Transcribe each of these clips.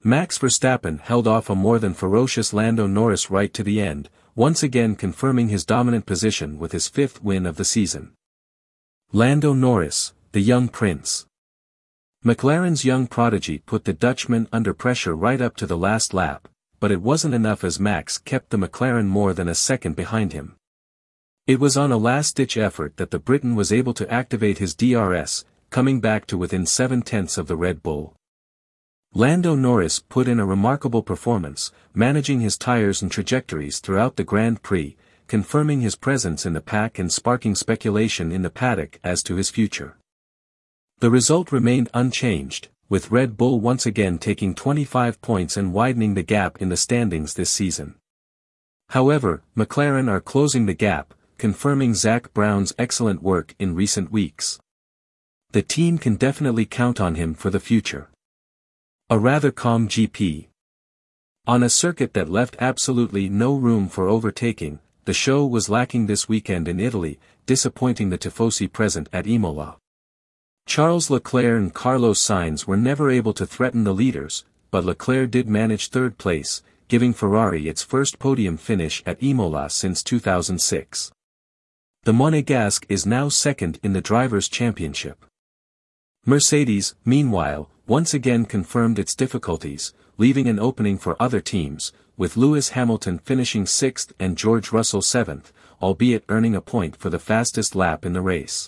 Max Verstappen held off a more than ferocious Lando Norris right to the end, once again confirming his dominant position with his fifth win of the season. Lando Norris, the young prince. McLaren's young prodigy put the Dutchman under pressure right up to the last lap, but it wasn't enough as Max kept the McLaren more than a second behind him. It was on a last-ditch effort that the Briton was able to activate his DRS, coming back to within 7/10 of the Red Bull. Lando Norris put in a remarkable performance, managing his tires and trajectories throughout the Grand Prix, confirming his presence in the pack and sparking speculation in the paddock as to his future. The result remained unchanged, with Red Bull once again taking 25 points and widening the gap in the standings this season. However, McLaren are closing the gap, confirming Zak Brown's excellent work in recent weeks. The team can definitely count on him for the future. A rather calm GP. On a circuit that left absolutely no room for overtaking, the show was lacking this weekend in Italy, disappointing the tifosi present at Imola. Charles Leclerc and Carlos Sainz were never able to threaten the leaders, but Leclerc did manage third place, giving Ferrari its first podium finish at Imola since 2006. The Monegasque is now second in the Drivers' Championship. Mercedes, meanwhile, once again confirmed its difficulties, leaving an opening for other teams, with Lewis Hamilton finishing 6th and George Russell 7th, albeit earning a point for the fastest lap in the race.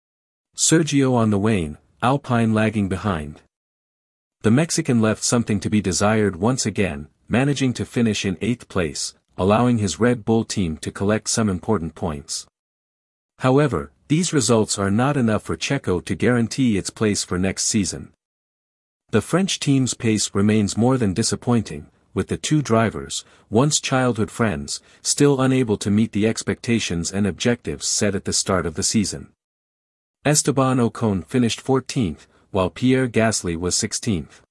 Sergio on the wane, Alpine lagging behind. The Mexican left something to be desired once again, managing to finish in 8th place, allowing his Red Bull team to collect some important points. However, these results are not enough for Checo to guarantee its place for next season. The French team's pace remains more than disappointing, with the two drivers, once childhood friends, still unable to meet the expectations and objectives set at the start of the season. Esteban Ocon finished 14th, while Pierre Gasly was 16th.